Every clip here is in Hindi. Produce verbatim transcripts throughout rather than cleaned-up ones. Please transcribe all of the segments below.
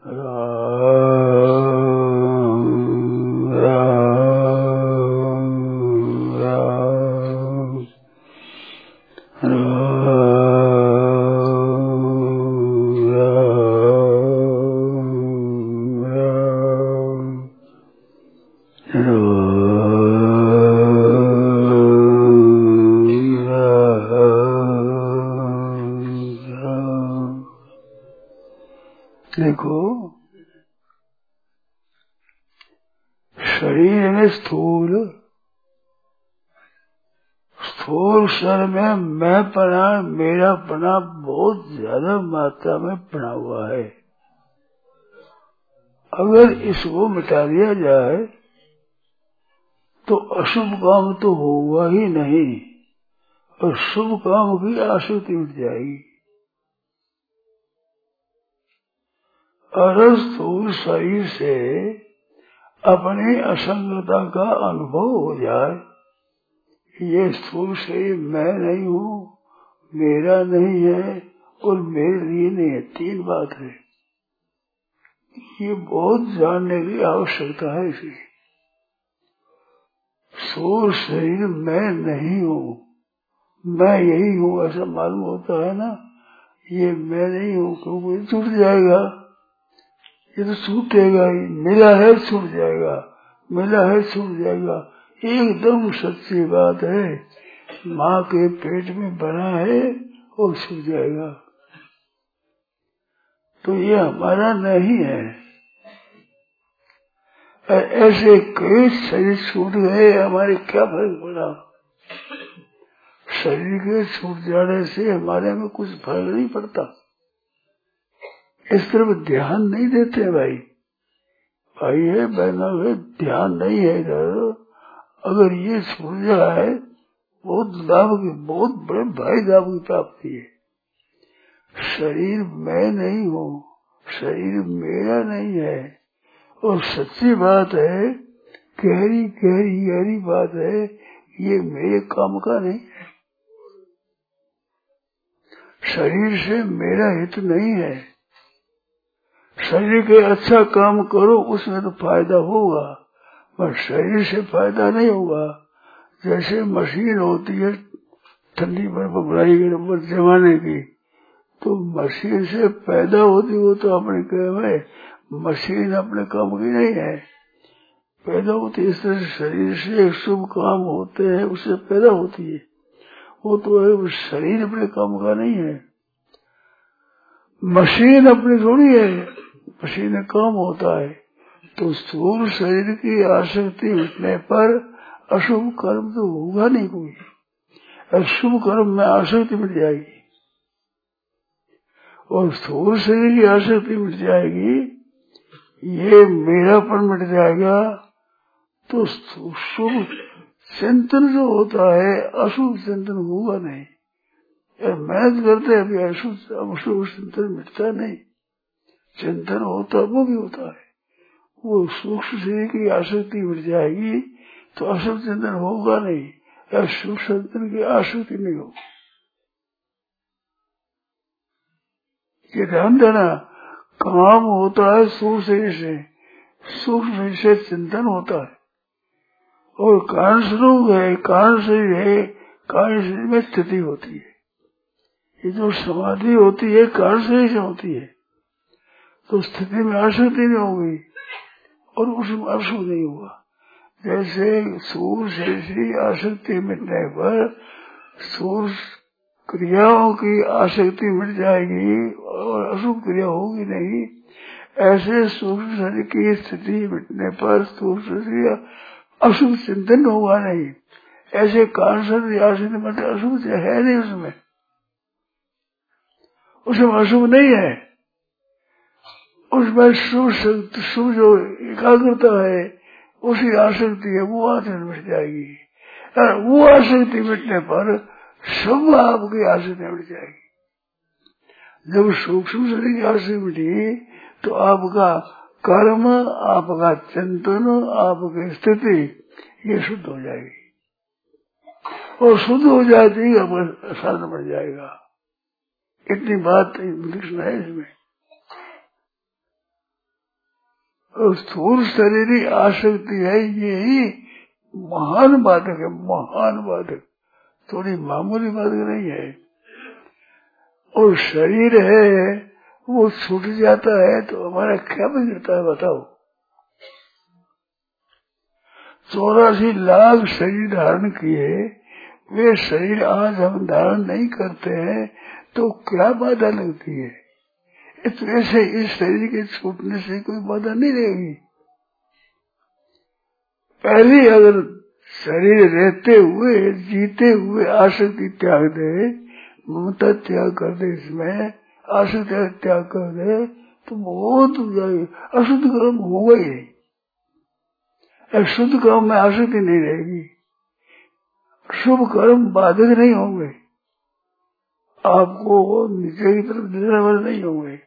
देखो शरीर में स्थूल स्थूल शरीर में मैं पना मेरा पना बहुत ज्यादा मात्रा में पड़ा हुआ है। अगर इसको मिटा दिया जाए तो अशुभ काम तो होगा ही नहीं और शुभ काम की आसक्ति मिट जाएगी। और स्थूल शरीर से अपनी असंगता का अनुभव हो जाए, ये स्थूल शरीर मैं नहीं हूँ, मेरा नहीं है और मेरे लिए नहीं है, तीन बात है। ये बहुत जानने की आवश्यकता है। इसी स्थूल शरीर मैं नहीं हूँ, मैं यही हूँ ऐसा मालूम होता है ना, ये मैं नहीं हूँ क्योंकि छूट जाएगा, ये तो छूटेगा ही, मिला है छूट जाएगा, मिला है छूट जाएगा, एकदम सच्ची बात है। माँ के पेट में बना है और छूट जाएगा, तो ये हमारा नहीं है। ऐसे कई शरीर छूट गए, हमारे क्या फर्क पड़ा? शरीर के छूट जाने से हमारे में कुछ फर्क नहीं पड़ता, इस तरफ ध्यान नहीं देते भाई। भाई है बहना है, ध्यान नहीं है इधर। अगर ये छूट जाए बहुत लाभ की, बहुत बड़े भाई लाभ की प्राप्ति है। शरीर मैं नहीं हूँ, शरीर मेरा नहीं है, और सच्ची बात है, गहरी गहरी गहरी बात है, ये मेरे काम का नहीं है। शरीर से मेरा हित नहीं है। शरीर के अच्छा काम करो उसमें तो फायदा होगा, पर शरीर से फायदा नहीं होगा। जैसे मशीन होती है ठंडी बर्फ बनाई गई जमाने की, तो मशीन से पैदा होती हो तो अपने कहे मशीन अपने काम की नहीं है, पैदा होती है। इस तरह शरीर से शुभ काम होते हैं, उससे पैदा होती है, वो तो है, शरीर अपने काम का नहीं है। मशीन अपनी थोड़ी है, मशीन काम होता है। तो स्थूल शरीर की आसक्ति मिटने पर अशुभ कर्म तो होगा नहीं कोई, अशुभ कर्म में आसक्ति मिट जाएगी और स्थूल शरीर की आसक्ति मिट जाएगी, ये मेरापन मिट जाएगा। तो शुभ चिंतन जो होता है अशुभ चिंतन होगा नहीं। मेहनत करते अभी अशुभ अशुभ चिंतन मिटता नहीं, चिंतन होता वो भी होता है। वो सूक्ष्म शरीर की आसक्ति मिट जाएगी तो अशुभ चिंतन होगा नहीं, या शुभ चिंतन की आसक्ति नहीं होगी। ये ध्यान देना, काम होता है सूक्ष्म शरीर से, सूक्ष्म शरीर से चिंतन होता है, और कारण स्वरूप है, कारण शरीर है, कारण शरीर में स्थिति होती है। ये जो समाधि होती है कारण शरीर से होती है, तो स्थिति में आसक्ति नहीं होगी और उसमें अशुभ नहीं होगा। जैसे सूर्य शरीर से आसक्ति मिटने पर सूर्य क्रियाओं की आसक्ति मिट जाएगी और अशुभ क्रिया होगी नहीं, ऐसे सूक्ष्म शरीर की स्थिति मिटने पर सूक्ष्म शरीर अशुभ चिंतन होगा नहीं। ऐसे कारण शरीर आसक्ति मिट अशुभ है नहीं, उसमें उसमें अशुभ नहीं है, उसमें शुभ शुभ जो एकाग्रता है उसी आसक्ति है, वो आसक्ति मिट जाएगी। और वो आसक्ति मिटने पर शुभ आपकी आसक्ति मिट जाएगी। जब सूक्ष्म शरीर की आसक्ति मिटी तो आपका कर्म, आपका चिंतन, आपकी स्थिति ये शुद्ध हो जाएगी, और शुद्ध हो जाती है आपका साधन बढ़ जाएगा। इतनी बात लिखना है इसमें। और स्थूल शरीर ही आसक्ति है, यही महान बाधक है, महान बाधक, थोड़ी मामूली बाधक नहीं है। और शरीर है वो छूट जाता है तो हमारा क्या बिगड़ता है बताओ। चौरासी लाख शरीर धारण किए, वे शरीर आज हम धारण नहीं करते हैं तो क्या बाधा लगती है। इस वैसे इस शरीर के छूटने से कोई बाधा नहीं रहेगी। पहले अगर शरीर रहते हुए जीते हुए आसक्ति त्याग दे, ममता त्याग कर दे, इसमें आसक्ति त्याग कर दे तो बहुत अशुद्ध कर्म होगा ही नहीं। शुद्ध कर्म में आसक्ति नहीं रहेगी, शुभ कर्म बाधक नहीं होंगे, आपको नीचे की तरफ देने वाले नहीं होंगे।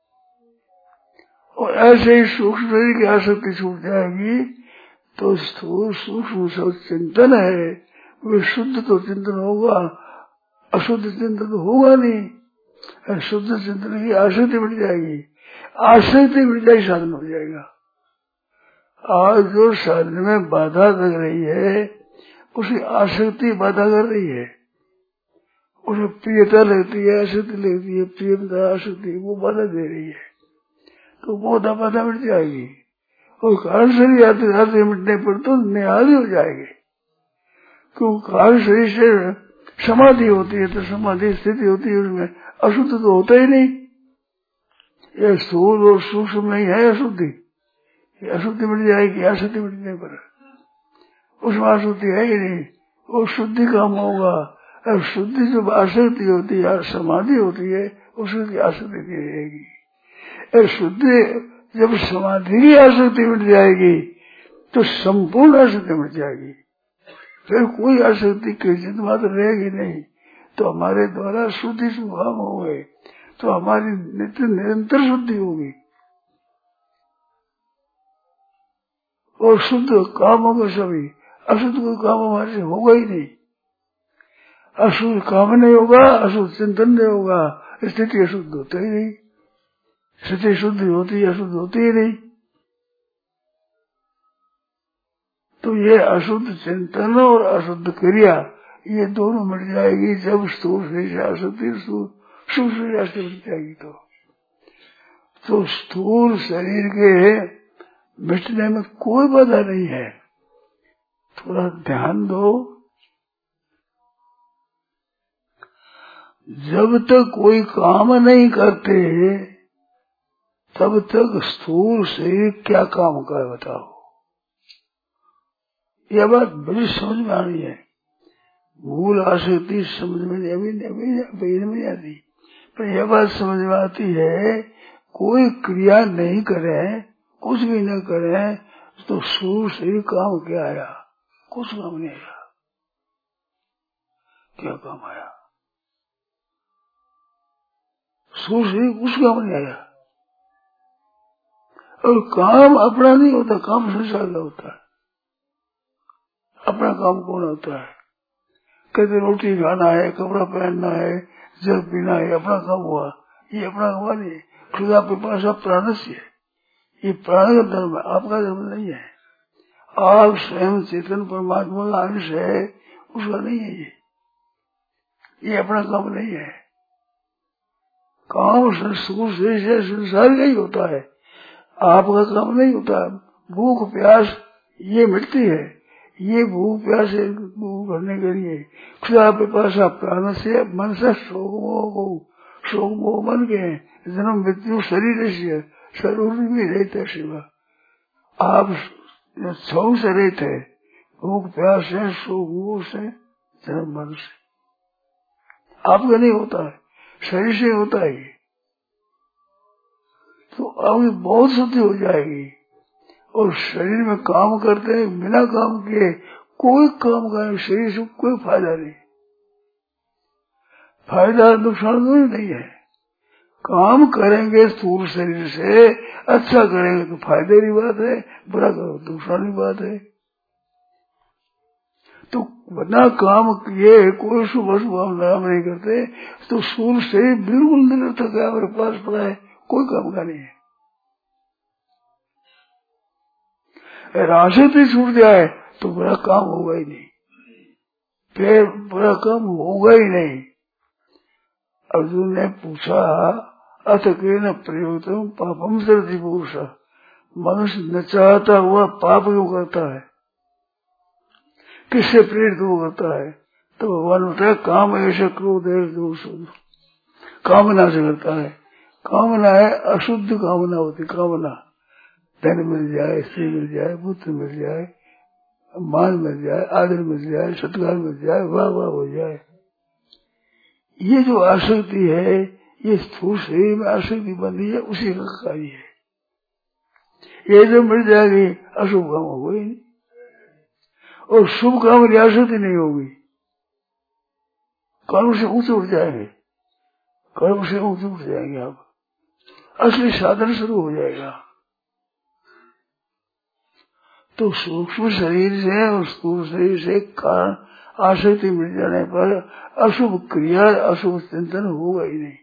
और ऐसे ही सूक्ष्म शरीर की आसक्ति छूट जाएगी तो स्थूल सूक्ष्म चिंतन है वे शुद्ध तो चिंतन होगा, अशुद्ध चिंतन तो होगा नहीं। शुद्ध चिंतन की आसक्ति मिट जाएगी, आसक्ति मिट जाएगी, साधन हो जाएगा। आज जो साधन में बाधा लग रही है उसी आसक्ति बाधा कर रही है, उसे प्रियता लगती है, आसक्ति लगती है, प्रियता आसक्ति वो बाधा दे रही है, तो बहुत बाधा मिट जाएगी। और कारण शरीर आते आते मिटने पर तो निहाली हो जाएगी, क्योंकि कारण शरीर से समाधि होती है तो समाधि स्थिति होती है, उसमें अशुद्ध तो होता ही नहीं। ये स्थूल और सूक्ष्म नहीं है अशुद्धि, अशुद्धि मिट जाएगी आसक्ति मिटने पर, उसमें अशुद्धि है ही नहीं, वो शुद्धि काम होगा। अब शुद्धि जब आसक्ति होती है, समाधि होती है, उसकी आसक्ति नहीं रहेगी। शुद्धि जब समाधि की आसक्ति मिट जाएगी तो संपूर्ण आसक्ति मिट जाएगी, फिर कोई आसक्ति किंचित मात्र रहेगी नहीं। तो हमारे द्वारा शुद्धि शुभाम हो गए तो हमारी नित्य निरंतर शुद्धि होगी और शुद्ध काम होगा सभी, अशुद्ध कोई काम हमारे से होगा ही नहीं। अशुद्ध काम नहीं होगा, अशुद्ध चिंतन नहीं होगा, स्थिति अशुद्ध होता ही नहीं, स्थिति शुद्ध होती है, अशुद्ध होती ही नहीं। तो ये अशुद्ध चिंतन और अशुद्ध क्रिया ये दोनों मिट जाएगी जब स्थूल शरीर से आसक्ति सूक्ष्म शरीर से मिट जाएगी। तो तो स्थूल शरीर के मिटने में कोई बाधा नहीं है। थोड़ा ध्यान दो, जब तक कोई काम नहीं करते तब तक स्थूल शरीर क्या काम का है बताओ। यह बात बड़ी समझ में आनी है, मूल आसक्ति समझ में नहीं अभी अभी नहीं आती, पर यह बात समझ में आती है कोई क्रिया नहीं करे, कुछ भी न करे तो स्थूल शरीर काम क्या आया, कुछ काम नहीं आया। क्या काम आया? स्थूल शरीर कुछ काम नहीं आया। और काम अपना नहीं होता, काम संसार का होता है। अपना काम कौन होता है? कहते रोटी खाना है, कपड़ा पहनना है, जल पीना है, अपना काम हुआ। ये अपना काम नहीं, खुदा के पास आप प्राण से है, ये प्राण का धर्म है, आपका धर्म नहीं है। आप स्वयं चेतन परमात्मा का अंश है, उसका नहीं है ये, ये अपना काम नहीं है। काम संस्कृत से संसार का ही होता है, आपका काम नहीं होता। भूख प्यास ये मिटती है, ये भूख प्यास भरने के लिए खुदा के पास आप प्राण से मन से शोक मोह को शोक मोह मन के जन्म मृत्यु शरीर से शरीर भी रहते शिवा आप सौ से रहते, भूख प्यास से शोक मोह से जन्म मन से आपका नहीं होता है, शरीर से होता है। तो अब बहुत शुद्धि हो जाएगी। और शरीर में काम करते हैं, बिना काम किए कोई काम का शरीर से कोई फायदा नहीं, फायदा नुकसान नहीं है। काम करेंगे स्थूल शरीर से, अच्छा करेंगे तो फायदे की बात है, बुरा करो तो नुकसान की बात है। तो बिना काम किए कोई शुभ अशुभ हम नाम नहीं करते तो स्थूल शरीर बिल्कुल निरर्थक है, हमारे पास पड़ा है, कोई काम का नहीं है। आसक्ति छूट जाए तो बुरा काम होगा ही नहीं, फिर बुरा काम होगा ही नहीं। अर्जुन ने पूछा अथ केन प्रयुक्तम पापम सर्वति पुरुष, मनुष्य न चाहता हुआ पाप क्यों करता है, किससे प्रेरित वो करता है? तो भगवान बताया काम ऐसे क्रोध है दोष, कामना से करता है। कामना है अशुद्ध कामना होती, कामना धन मिल जाए, स्त्री मिल जाए, पुत्र मिल जाए, मान मिल जाए, आदर मिल जाए, सत्कार मिल जाए, वाह वाह हो जाए। ये जो आसक्ति है, ये स्थूल शरीर में आसक्ति बंधी है, उसी का कार्य है। ये जो मिल जाएगी अशुभ काम होगा ही नहीं, और शुभ काम की आसक्ति नहीं होगी। कर्म से ऊंचे उठ जाएंगे, कर्म से ऊंचे उठ जाएंगे, आप असली साधन शुरू हो जाएगा। तो सूक्ष्म शरीर से और स्थूल शरीर से कारण आसक्ति मिल जाने पर अशुभ क्रिया, अशुभ चिंतन होगा ही नहीं।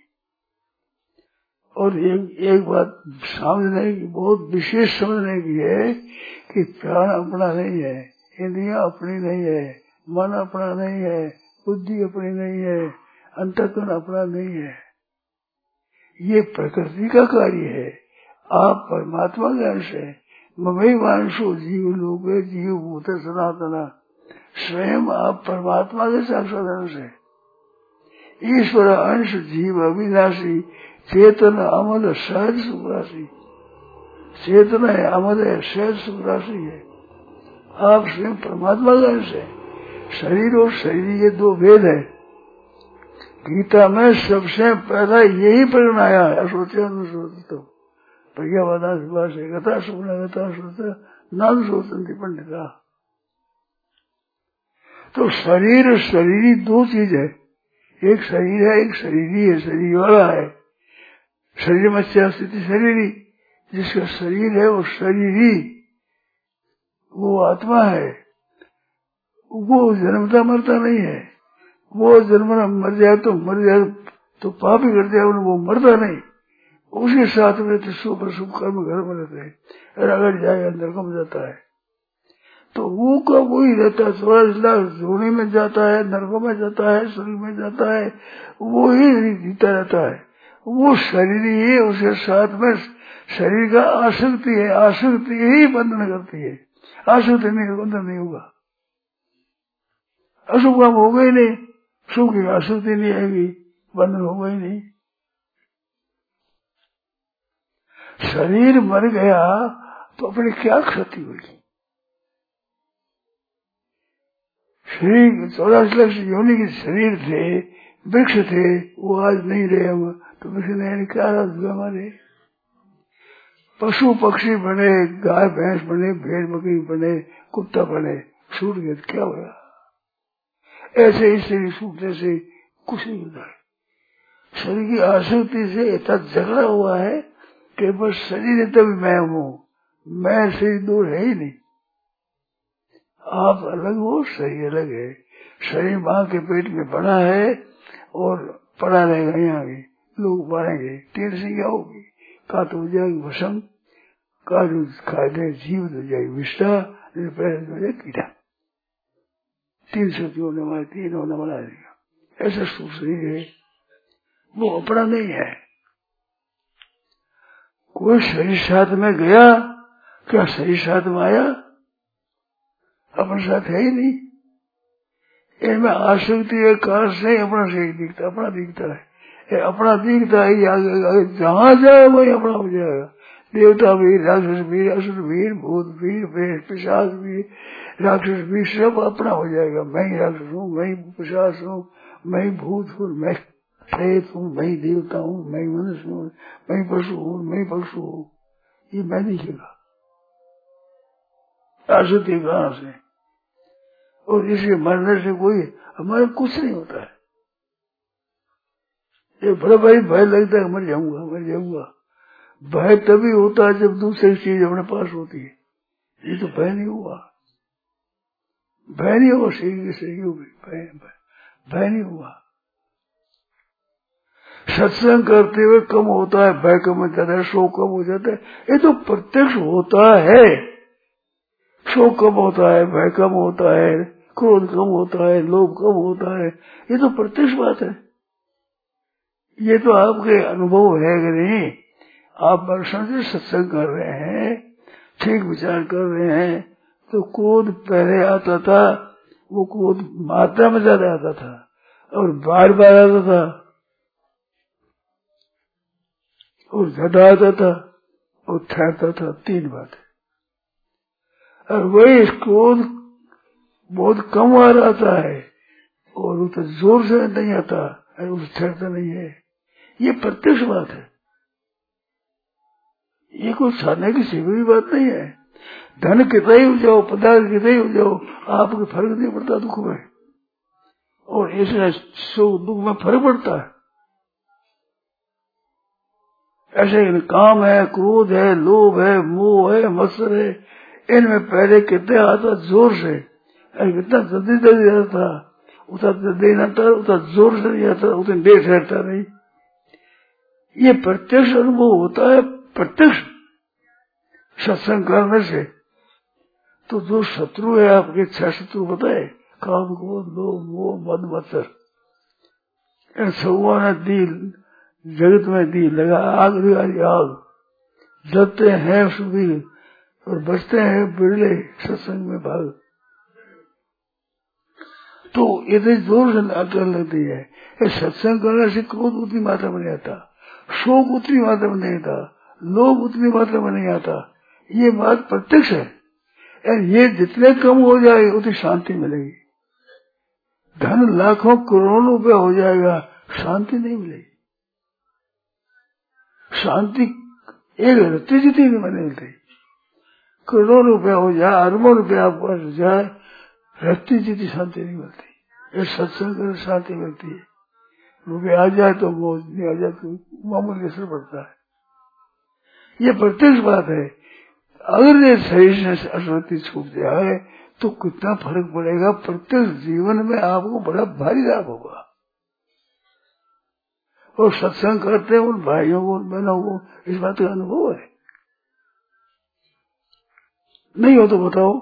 और एक एक बात समझने की, बहुत विशेष समझने की है कि प्राण अपना नहीं है, इंद्रियां अपनी नहीं है, मन अपना नहीं है, बुद्धि अपनी नहीं है, अंतःकरण अपना नहीं है, ये प्रकृति का कार्य है। आप परमात्मा के अंश है। ममई वांशो जीव लोग जीव भूत सनातना, स्वयं आप परमात्मा के साक्षात अंश है। ईश्वर अंश जीव अविनाशी, चेतन अमल सहज सुखराशि, चेतन है, अमल है, सहज सुखराशि है। आप स्वयं परमात्मा का अंश है। शरीर और शरीर ये दो भेद है। गीता में सबसे पहला यही प्रकरण आया है, असोचे अनुसोचतो प्रज्ञावादा गता सुपना गता सोच नाम सोचती पंडिता। तो शरीर और शरीरी दो चीज है, एक शरीर है, एक शरीरी है, शरीर वाला है। शरीर में स्थिति शरीरी, जिसका शरीर है वो शरीरी, वो आत्मा है, वो जन्मता मरता नहीं है। वो जन्मना मर जाए तो मर जाए तो पाप ही कर जाए, वो मरता नहीं, उसके साथ में तो शुभ शुभ कर्म घर में रहते हैं, और अगर जाए अंदर कम जाता है तो वो का वो ही रहता है। चौरासी लाख जोड़े में जाता है, नरकों में जाता है, शरीर में जाता है, वो ही जीता रहता है। वो शरीर ही, उसके साथ में शरीर का आसक्ति है, आसक्ति ही बंधन करती है। आसक्ति नहीं, बंधन नहीं होगा, अशुभ काम होगा ही नहीं, शुभ की आसक्ति नहीं आएगी, बंधन होगा ही नहीं। शरीर मर गया तो अपनी क्या क्षति हुई? शरीर चौरासी लाख योनि के शरीर थे, वृक्ष थे, वो आज नहीं रहे हम, तो वृक्ष नहीं, क्या हुआ हमारे? पशु पक्षी बने, गाय भैंस बने, भेड़ बकरी बने, कुत्ता बने, छूट गए तो क्या हुआ? ऐसे ही शरीर छूटने से कुछ नहीं होता है। शरीर की आसक्ति से इतना झगड़ा हुआ है कि बस शरीर तभी मैं हूँ, मैं शरीर दूर है ही नहीं। आप अलग हो, शरीर अलग है। शरीर माँ के पेट में बड़ा है और पड़ा रहेगा, यहाँ भी लोग मारेंगे, तीन संज्ञा होगी, का तो हो जाएगी भसम, का जो खा दे जीव तो जाएगी विष्ठा, पैर हो जाए कीड़ा, तीन शक्ति होने वाले, तीन होने वाला रहेगा। ऐसा सुख शरीर है, वो अपना नहीं है। कोई शरीर साथ में गया, क्या शरीर साथ में आया? अपने साथ है ही नहीं। इनमें आसक्ति है, कारण से अपना शरीर दिखता, अपना दिखता है, अपना दिखता है, आगे आगे जहां जाए वही अपना हो जाएगा। देवता वीर, राक्षस वीर, असुर वीर, भूत वीर, पिशाच वीर, राक्षस वीर, सब अपना हो जाएगा। मैं ही राक्षस हूँ, मैं ही पिशाच हूँ, मैं ही भूत हूँ, मैं प्रेत हूँ, मैं ही देवता हूँ, मैं ही मनुष्य हूँ, मैं ही पशु हूँ, मैं ही पशु हूँ, ये मैं दिखेगा आसक्ति कहाँ से? और इसके मरने से कोई हमारे कुछ नहीं होता है। ये बड़ा भाई भय लगता है, मर जाऊंगा मर जाऊंगा। भय तभी होता है जब दूसरी चीज अपने पास होती है। ये तो भय नहीं हुआ, भय नहीं हुआ, शरीर के शरीर भय भय नहीं हुआ। सत्संग करते हुए कम होता है, भय कम हो जाता है, शोक कम हो जाता है, ये तो प्रत्यक्ष होता है। शोक कम होता है, भय कम होता है, क्रोध कम होता है, लोभ कम होता है। ये तो प्रत्यक्ष बात है। ये तो आपके अनुभव है कि नहीं? आप वर्षों से सत्संग कर रहे हैं, ठीक विचार कर रहे हैं, तो क्रोध पहले आता था, वो क्रोध मात्रा में ज्यादा आता था और बार बार आता था और ज्यादा आता था और ठहरता था। तीन बात है। और वही क्रोध बहुत कम बार आता है और वो तो जोर से नहीं आता और उस ठहरता नहीं है। ये प्रत्यक्ष बात है। ये कोई छाने की सीधी बात नहीं है। धन कितना ही हो जाओ, पदार्थ कितना ही हो जाओ, आपको फर्क नहीं पड़ता दुख में, और ऐसे सुख दुख में फर्क पड़ता है। ऐसे काम है, क्रोध है, लोभ है, मोह है, मत्सर है, इनमें पहले कितने आता जोर से, कितना जल्दी जल्दी आता था, उतना जल्दी न था, उतना जोर से नहीं आता, उतना देर ठहरता नहीं। ये प्रत्यक्ष अनुभव होता है। प्रत्यक्ष सत्संग करने से तो जो शत्रु है आपके, छह शत्रु बताए, काम, क्रोध, लोभ, मोह, मद, मत्सर, इन सबों ने दी जगत में दी लगा आग लगाई आग, जलते हैं सुबह और बचते हैं बिरले सत्संग में भाग। तो इतनी जोर से अटल लगती है। सत्संग करने से क्रोध उतनी मात्रा में नहीं आता, शोक उतनी मात्रा में नहीं आता, लोभ उतनी मात्रा में नहीं आता। ये बात प्रत्यक्ष है। ये जितने कम हो जाए उतनी शांति मिलेगी। धन लाखों करोड़ों रुपया हो जाएगा, शांति नहीं मिलेगी। शांति एक रत्ती जितनी भी नहीं मिलती। करोड़ों रुपया हो जाए, अरबों रुपया आपके पास हो जाए, रत्ती जितनी शांति नहीं मिलती। ये सत्संग कर शांति मिलती है। रुपया आ जाए तो मौज, नहीं आ जाए तो मामूली असर पड़ता है। ये प्रत्यक्ष बात है। अगर ये शरीर से अशुद्धि छूट जाए तो कितना फर्क पड़ेगा। प्रत्यक्ष जीवन में आपको बड़ा भारी लाभ होगा। और सत्संग करते हैं उन भाइयों को, उन बहनों को इस बात का अनुभव है। नहीं हो तो बताओ।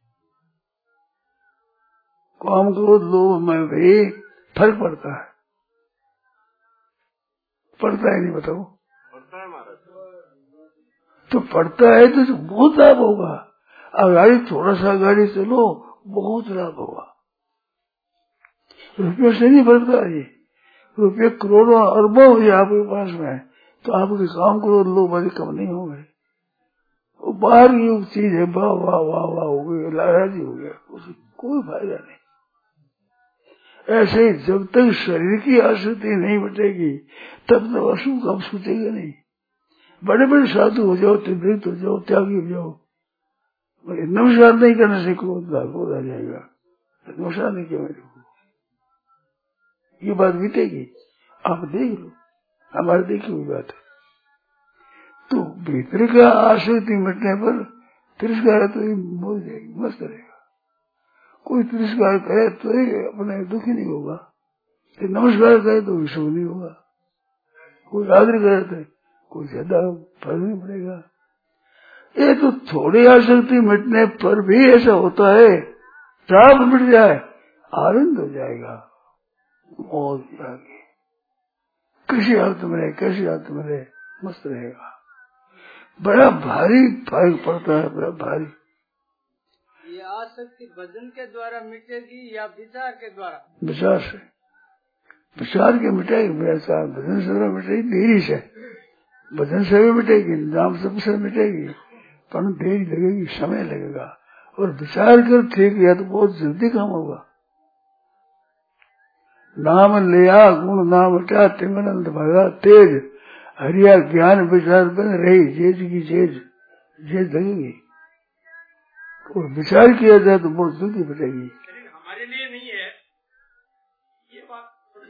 काम क्रोध लोभ में भी फर्क पड़ता है, पड़ता है नहीं बताओ? पड़ता है महाराज। तो पड़ता है तो बहुत लाभ होगा। अगाड़ी थोड़ा सा गाड़ी चलो, बहुत लाभ होगा। रुपये से नहीं बढ़ता। ये रुपये करोड़ों अरबों हो जाए आपके पास में, तो आपके काम करो लोग बड़े कम नहीं होंगे। वो बाहर की चीज है, वाह वाह वाह वाह हो गई, लाराजी हो गया, उससे कोई फायदा नहीं। ऐसे ही जब तक शरीर की आसक्ति नहीं बटेगी तब तक अशुभ कम सोचेगा नहीं। बड़े बड़े साधु हो जाओ, त्रिवृत्त हो जाओ, त्यागी हो जाओ, नमस्कार नहीं करने से क्रोध आ जाएगा। नमस्कार नहीं किया मेरे को, ये बात बीतेगी। आप देख लो, हमारे देखी हुई बात है। तो भीतर का आसक्ति मिटने पर तिरस्कार तो ये बोल जाएगी, मस्त रहेगा। कोई तिरस्कार करे तो ये अपने दुखी नहीं होगा, नमस्कार करे तो विषम नहीं होगा। कोई आदर करे तो कोई ज्यादा फर्क नहीं पड़ेगा। ये तो थोड़ी आसक्ति मिटने पर भी ऐसा होता है, चाप मिट जाए आनंद हो जाएगा, मौज जाएगी। कैसी हालत में रहे, कैसी हालत में रहे, मस्त रहेगा। बड़ा भारी फर्क पड़ता है, बड़ा भारी। ये आसक्ति भजन के द्वारा मिटेगी या विचार के द्वारा? विचार से, विचार के मिटेगी, भजन से मिटेगी, देरी से। भजन से भी मिटेगी, नाम सब से मिटेगी, पर देरी लगेगी, समय लगेगा। और विचार कर ठीक है तो बहुत जल्दी काम होगा। नाम लिया गुण नाम क्या तिमनंद भगा तेज, हरिया ज्ञान विचार बन रही जेज की जेज, जेज लगेगी। और विचार किया जाए तो बहुत जल्दी बचेगी। हमारे लिए नहीं है ये बात,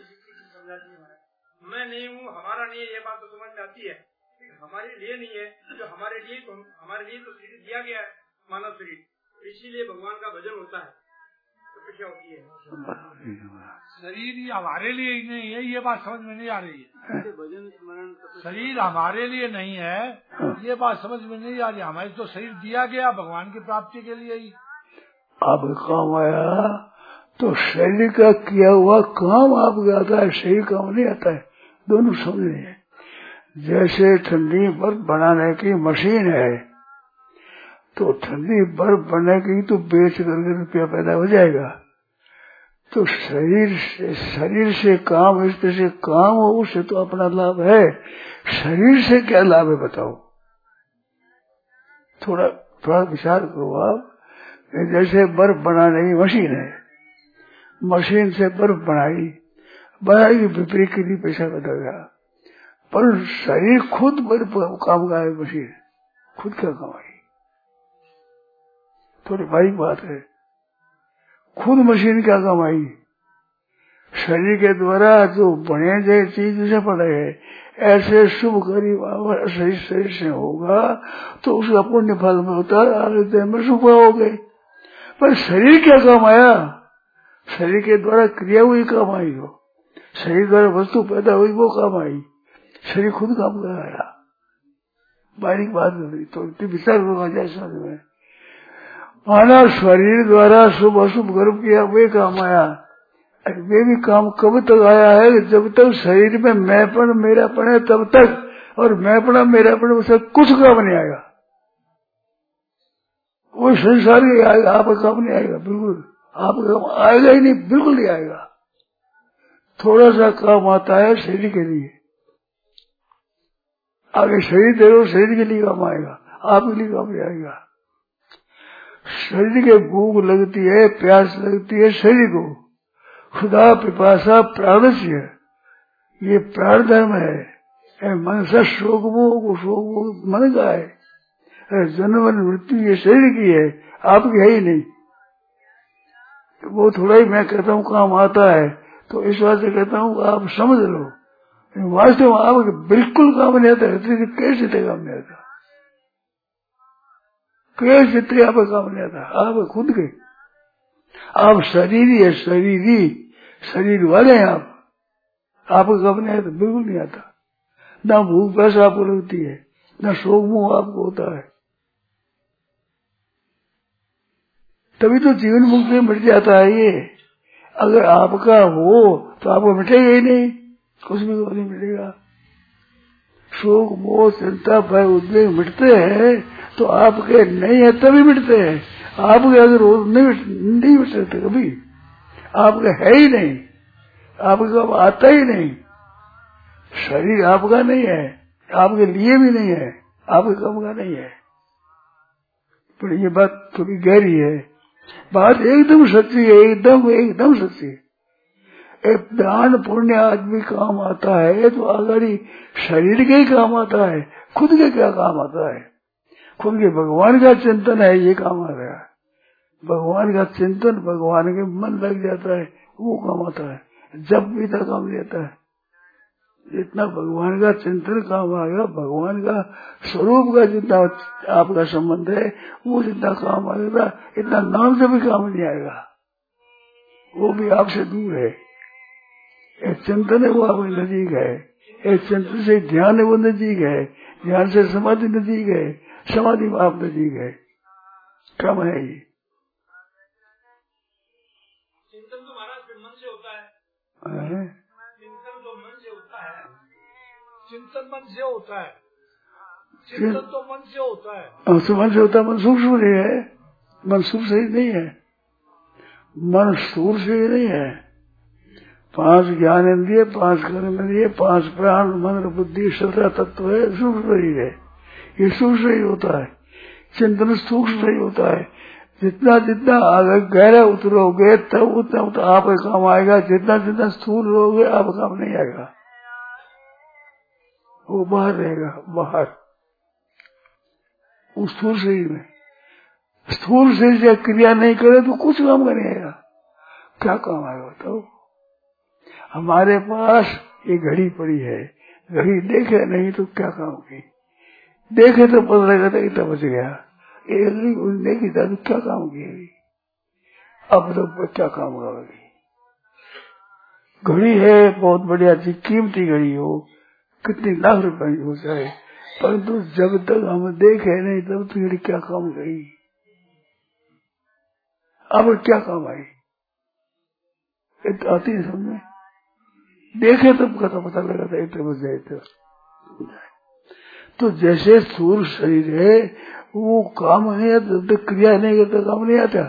मैं नहीं हूँ, हमारा नहीं है, ये बात तो समझ में आती है। हमारे लिए नहीं है, जो हमारे लिए तो हमारे लिए तो शरीर दिया गया है, मानव शरीर, इसीलिए भगवान का भजन होता है। तो अपेक्षा होती है। शरीर ही हमारे लिए ही नहीं है, ये बात समझ में नहीं आ रही है। शरीर हमारे लिए नहीं है, ये बात समझ में नहीं आ रही। हमें तो शरीर दिया गया भगवान की प्राप्ति के लिए ही। आप काम आया तो शरीर का किया हुआ काम आपको आता है, शरीर काम नहीं आता है। दोनों समझ हैं। जैसे ठंडी बर्फ बनाने की मशीन है, तो ठंडी बर्फ बनेगी तो बेच करके रुपया पैदा हो जाएगा। तो शरीर से शरीर से काम, इस तरह से काम हो, उससे तो अपना लाभ है। शरीर से क्या लाभ है बताओ? थोड़ा थोड़ा विचार करो आप। जैसे बर्फ बनाने की मशीन है, मशीन से बर्फ बनाई बनाई बिक्री के लिए पैसा पैदा गया, पर शरीर खुद बर्फ काम का है, मशीन खुद क्या कमाई? थोड़ी बारीक बात है। खुद मशीन क्या कमाई? शरीर के द्वारा जो बने जो चीज से पड़े ऐसे शुभ करीब शरीर शरीर से होगा तो उसका पुण्य फल में होता है, आगे दिन में सुख हो गए। पर शरीर क्या कमाया? शरीर के द्वारा क्रिया हुई कमाई हो, शरीर द्वारा वस्तु पैदा हुई वो कमाई, शरीर खुद काम कराया। बारीक बात नहीं, तो विचार होगा जैसा में माना शरीर द्वारा शुभ अशुभ कर्म किया वे काम आया। वे भी काम कब तक आया है? जब तक शरीर में मैंपन मेरापन है तब तक, और मैंपना मेरापन में कुछ काम नहीं आएगा। वो संसार ही आएगा, आपका काम नहीं आएगा। बिल्कुल आपका काम आएगा ही नहीं, बिल्कुल नहीं आएगा। थोड़ा सा काम आता है शरीर के लिए, आगे शरीर दे दो, शरीर के लिए काम आएगा, आपके लिए काम नहीं आएगा। शरीर के भूख लगती है, प्यास लगती है शरीर को, खुदा पिपासा प्राणस्य, ये प्राण धर्म है। मन से शोक मोह शोक मन का है, जन्म मृत्यु ये शरीर की है, आपकी है ही नहीं। वो थोड़ा ही मैं कहता हूँ काम आता है, तो इस बात से कहता हूँ आप समझ लो, वास्तव में आपके बिल्कुल काम नहीं आता। कैसे काम नहीं आता? कैसे आपका काम नहीं आता? आप खुद के आप शरीर ही है, शरीर ही शरीर वाले हैं आप। आपको काम नहीं आता, बिल्कुल नहीं आता। ना भूख प्यास आपको लगती है, ना शोक मोह आपको होता है। तभी तो जीवन मुक्ति में मिट जाता है ये। अगर आपका हो तो आपको मिटेगा ही नहीं, कुछ भी नहीं मिटेगा। शोक मोह चिंता भय उद्वेग मिटते हैं तो आपके नहीं है तभी मिटते हैं। आपके अगर नहीं नहीं मिट सकते कभी, आपका है ही नहीं, आपका आता ही नहीं। शरीर आपका नहीं है, आपके लिए भी नहीं है, आपके काम का नहीं है। पर ये बात थोड़ी गहरी है, बात एकदम सच्ची है, एकदम एकदम सच्ची है। एक दान पुण्य आदमी काम आता है तो अगर ही शरीर के ही काम आता है, खुद के क्या काम आता है? खुद के भगवान का चिंतन है, ये काम आ रहा है। भगवान का चिंतन, भगवान के मन लग जाता है, वो काम आता है। जब भी तक काम लेता है, जितना भगवान का चिंतन काम आएगा, भगवान का स्वरूप का जितना आपका संबंध है वो जितना काम आएगा, इतना नाम से भी काम नहीं आएगा, वो भी आपसे दूर है। एक चिंतन है वो आपके नजीक है, एक चिंतन से ध्यान है वो नजीक है, ध्यान से समाधि नजीक है, समाधि में आप नजीक है। क्रम है ये। चिंतन तो महाराज मन से होता है, चिंतन तो मन से होता है, चिंतन मन से होता है, चिंतन तो मन से होता है। तो मन से होता है, मन सूक्ष्म नहीं है, मन सूक्ष्म से नहीं है, मन स्थूल से नहीं है। पांच ज्ञान इंद्रिय, पांच कर्म इंद्रिय, पांच प्राण मन बुद्धि सत्रह तत्व है, सूक्ष्म शरीर है। ये सूक्ष्म शरीर होता है, चिंतन सूक्ष्म शरीर होता है। जितना जितना आगे गहरा उतरोगे तब उतना उतना आपका काम आएगा, जितना जितना स्थूल रहोगे आपका काम नहीं आएगा, वो बाहर रहेगा, बाहर उस स्थूल शरीर में। स्थूल शरीर से क्रिया नहीं करे तो कुछ काम का नहीं आएगा। क्या काम आएगा बताओ? हमारे पास ये घड़ी पड़ी है, घड़ी देखे नहीं तो क्या काम की? देखे तो पता लगा था इतना बच गया, एक देखी था तो क्या काम की? अब तो क्या काम करोगे? घड़ी है बहुत बढ़िया थी, कीमती घड़ी हो, कितनी लाख रुपए की हो जाए, परंतु जब तक हम देखे नहीं तब तक घड़ी क्या काम गई? अब क्या काम आई? आती है समझ में? देखे तब का तो पता लगा था इतने बज जाए तो। तो जैसे स्थूल शरीर है वो काम नहीं आता, जब तक क्रिया नहीं करता काम नहीं आता।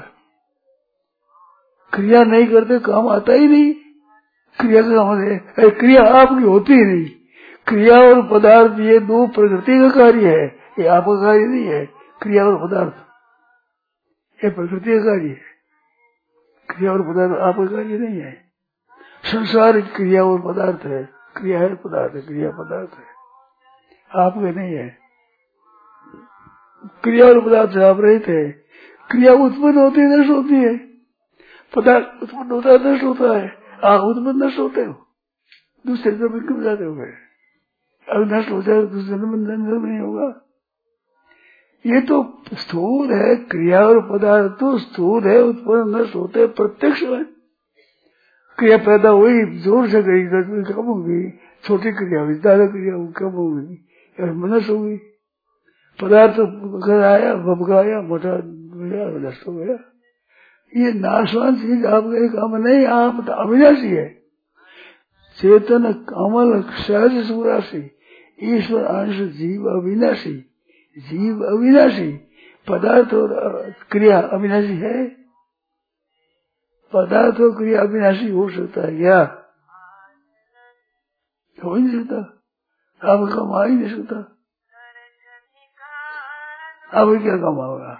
क्रिया नहीं करते काम आता ही नहीं। क्रिया का काम है, क्रिया आपकी होती ही नहीं। क्रिया और पदार्थ ये दो प्रकृति का कार्य है, ये आपका कार्य नहीं है। क्रिया और पदार्थ ये प्रकृति का कार्य है, क्रिया और पदार्थ आपका कार्य नहीं है। संसार क्रिया और पदार्थ है, क्रिया है पदार्थ है, क्रिया पदार्थ है, आपके नहीं है। क्रिया और पदार्थ से आप रहित है। क्रिया उत्पन्न होती है, नष्ट होती है। पदार्थ उत्पन्न होता है, नष्ट होता है। आप उत्पन्न नष्ट होते हो, दूसरे जन्म में क्यों जाते हो? अब नष्ट हो जाए दूसरे जन्म में नहीं होगा। ये तो स्थूल है, क्रिया और पदार्थ तो स्थूल है, उत्पन्न नष्ट होते हैं प्रत्यक्ष है। क्रिया पैदा हुई, जोर से गई, कम हो गई, छोटी क्रिया हुई, ज्यादा क्रिया हुई, कम हो गई, नष्ट हो गई। पदार्थ घर आया, भबकाया, मोटा गया, नष्ट हो गया। ये नाशवान चीज आपका काम नहीं, आप अविनाशी है। चेतन कमल सहज सुराशि, ईश्वर अंश जीव अविनाशी, जीव अविनाशी, पदार्थ और क्रिया अविनाशी है। पदार्थ और क्रिया अविनाशी हो सकता है क्या? हो ही नहीं सकता। आप कमा ही नहीं सकता। अब क्या कमाओगा?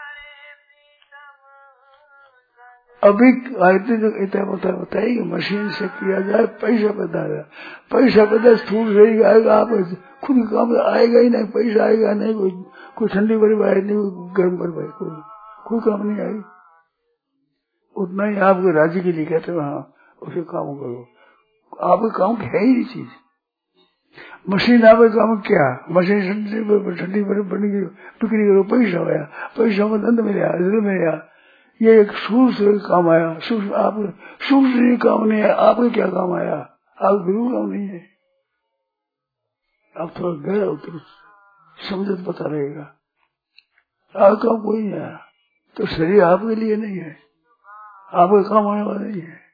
अभी इतना बता बताइए कि मशीन से किया जाए, पैसा पैदा आएगा। पैसा पैदा स्थूल शरीर आएगा, आप खुद काम आएगा ही नहीं। पैसा आएगा नहीं, कोई कोई ठंडी बर्फ आए नहीं, कोई गर्म बर्फ आए, कोई कोई काम नहीं आएगी। उतना ही आपके राज्य के लिए कहते हो, हाँ उसे काम करो। आपका काम है ही नहीं चीज। मशीन आपका काम क्या? मशीन ठंडी बर्फ बन गई, बिक्री करो, पैसा आया, पैसा में धंध मिला, रिजल्ट मिला। ये एक सूक्ष्म शरीर काम आया, सूक्ष्म आप सूक्ष्म शरीर काम नहीं है। आपका क्या काम आया? आप बिल्कुल काम नहीं है। आप थोड़ा गहरा उतर समझ पता रहेगा। आपका काम कोई नहीं आया तो शरीर आपके लिए नहीं है, आपका काम आने वाला नहीं है।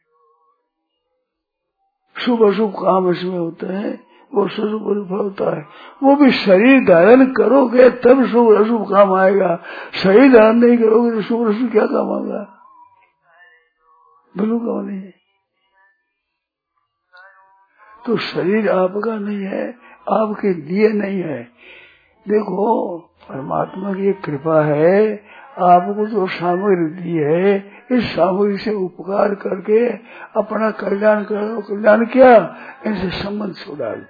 शुभ अशुभ काम इसमें होते हैं, वो शुभ फल होता है। वो भी शरीर धारण करोगे तब शुभ अशुभ काम आएगा। शरीर धारण नहीं करोगे तो शुभ अशुभ क्या काम आएगा? बिल्कुल काम नहीं है। तो शरीर आपका नहीं है, आपके लिए नहीं है। देखो परमात्मा की कृपा है, आपको जो सामग्री दी है, इस सामग्री से उपकार करके अपना कल्याण करो। कल्याण क्या? इनसे संबंध छोड़ा दो,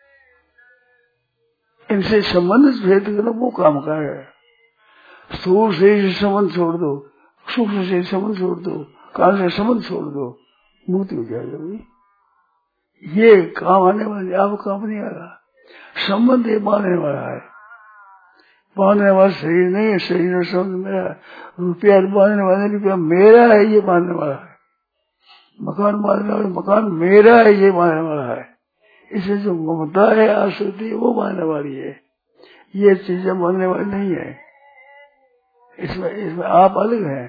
इनसे संबंध भेद करो, वो काम का है। स्थूल से संबंध छोड़ दो, सूक्ष्म से संबंध छोड़ दो, काल से संबंध छोड़ दो, मुक्ति हो जाएगी। ये काम आने वाले, आप काम नहीं आ रहा। संबंध ये बांधने वाला है, बांधने वाला शरीर नहीं है। शरीर और संबंध मेरा, रुपया बांधने वाला रुपया मेरा है, ये बांधने वाला है। मकान बांधने वाला मकान मेरा है, ये बांधने वाला है। इसे जो ममता है, आसक्ति, वो बांधने वाली है। ये चीजें बांधने वाली नहीं है। इसमें इसमें आप अलग हैं।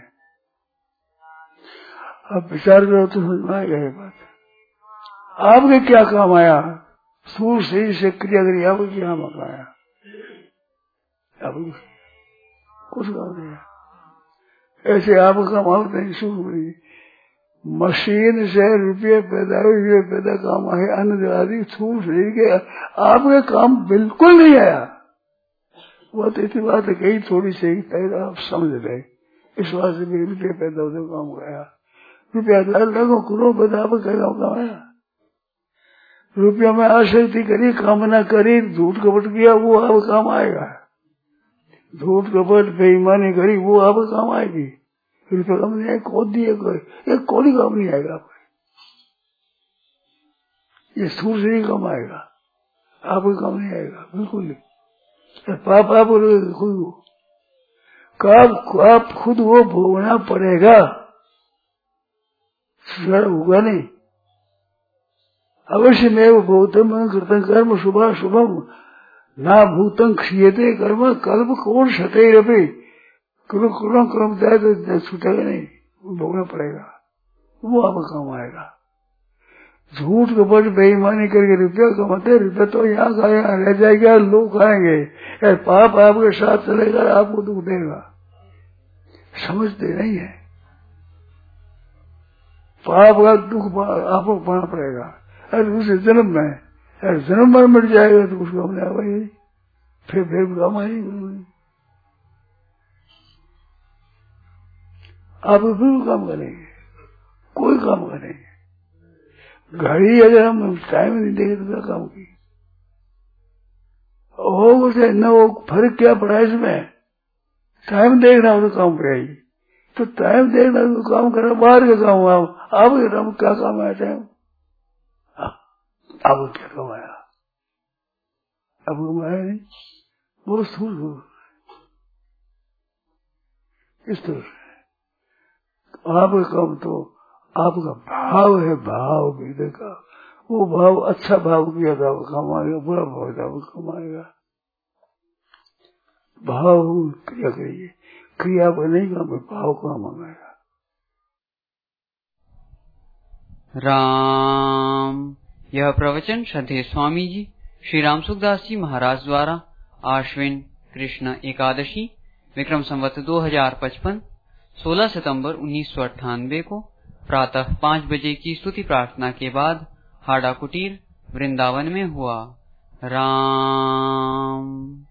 अब विचार करो तो समझ में आएगा ये बात। आपके क्या काम आया? स्थूल शरीर से क्रिया करी, आपको क्या काम आया? अब कुछ काम नहीं। ऐसे आपका काम आप नहीं सुन। मशीन से रुपये पैदा हुए, पैदा काम आए, अन्न आदि स्थूल शरीर के आपके काम बिल्कुल नहीं आया। वो तो इतनी बात है, कही थोड़ी सी पैदा आप समझ रहे। इस बात से भी रुपये पैदा होते काम आया। रुपया लगो करो पैदा, आप क्या काम आया? रुपया में आसक्ति करी, कामना करी, झूठ कपट किया, वो अब काम आएगा। झूठ कपट बेईमानी करी, वो अब काम आएगी। रुपया काम नहीं आएगा, खोद दिए कोई, एक कोई काम नहीं आएगा आपको। ये स्थूल से ही काम आएगा, आपको काम नहीं आएगा बिल्कुल नहीं। पाप आप खुद आप, आप खुद वो भोगना पड़ेगा। छुटकारा होगा नहीं। अवश्य में वो भूतम कृतं कर्म शुभा शुभम ना भूतं क्षीयते कर्म कल्प कौन क्षते रपे करो करो कर्म जाए तो छूटेगा नहीं, भोगना पड़ेगा, वो आपका काम आएगा। झूठ के बच बेईमानी करके रुपया कमाते, रुपया तो यहाँ का यहाँ रह जाएगा, लोग खाएंगे, यार पाप आपके साथ चलेगा, आपको दुख देगा। समझते नहीं है, पाप का दुख आपको पाना पड़ेगा। अरे दूसरे जन्म में अरे जन्म भर मिट जाएगा तो उसको हमने आवाई फिर फिर काम आएगी, आप फिर काम करेंगे, कोई काम करेंगे। घड़ी अगर हम टाइम नहीं देंगे तो क्या काम की हो उसे न, वो फर्क क्या पड़ा इसमें, टाइम देखना हो तो काम करेगी, तो टाइम देखना तो काम करना, बाहर का काम हुआ आप क्या काम आया टाइम, अब क्या कमाया, अब कमाया नहीं, वो स्थूल इस तरह से आपका काम तो आपका भाव है, भाव भी का वो भाव अच्छा भाव किया था वो कमाएगा, बुरा भाव था वो कमाएगा। भाव क्रिया करिए, क्रिया पर नहीं काम, भाव का मंगाएगा। राम। यह प्रवचन श्रद्धेय स्वामी जी श्री राम सुखदास जी महाराज द्वारा आश्विन कृष्ण एकादशी विक्रम संवत दो हजार पचपन सोलह सितंबर उन्नीस सौ अट्ठानबे को प्रातः पाँच बजे की स्तुति प्रार्थना के बाद हाड़ा कुटीर वृंदावन में हुआ। राम।